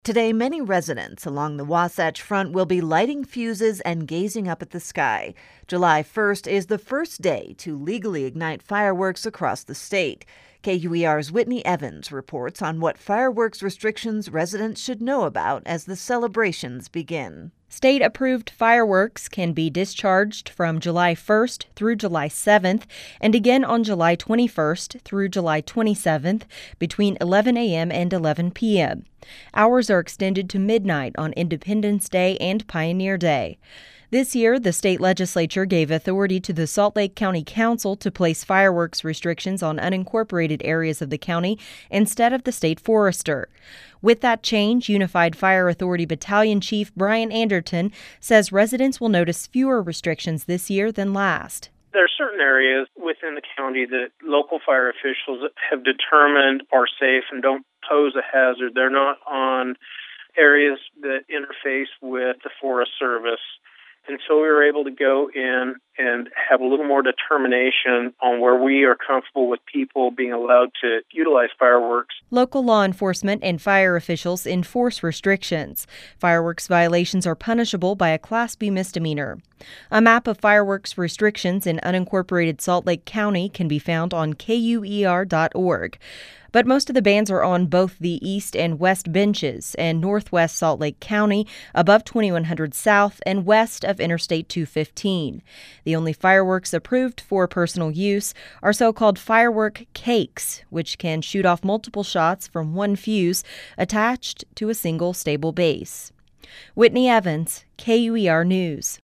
Today, many residents along the Wasatch Front will be lighting fuses and gazing up at the sky. July 1st is the first day to legally ignite fireworks across the state. KUER's Whitney Evans reports on what fireworks restrictions residents should know about as the celebrations begin. State-approved fireworks can be discharged from July 1st through July 7th and again on July 21st through July 27th between 11 a.m. and 11 p.m. Hours are extended to midnight on Independence Day and Pioneer Day. This year, the state legislature gave authority to the Salt Lake County Council to place fireworks restrictions on unincorporated areas of the county instead of the state forester. With that change, Unified Fire Authority Battalion Chief Brian Anderton says residents will notice fewer restrictions this year than last. There are certain areas within the county that local fire officials have determined are safe and don't pose a hazard. They're not on areas that interface with the Forest Service. And so we were able to go in and have a little more determination on where we are comfortable with people being allowed to utilize fireworks. Local law enforcement and fire officials enforce restrictions. Fireworks violations are punishable by a Class B misdemeanor. A map of fireworks restrictions in unincorporated Salt Lake County can be found on KUER.org. But most of the bans are on both the east and west benches and northwest Salt Lake County, above 2100 South and west of Interstate 215. The only fireworks approved for personal use are so-called firework cakes, which can shoot off multiple shots from one fuse attached to a single stable base. Whitney Evans, KUER News.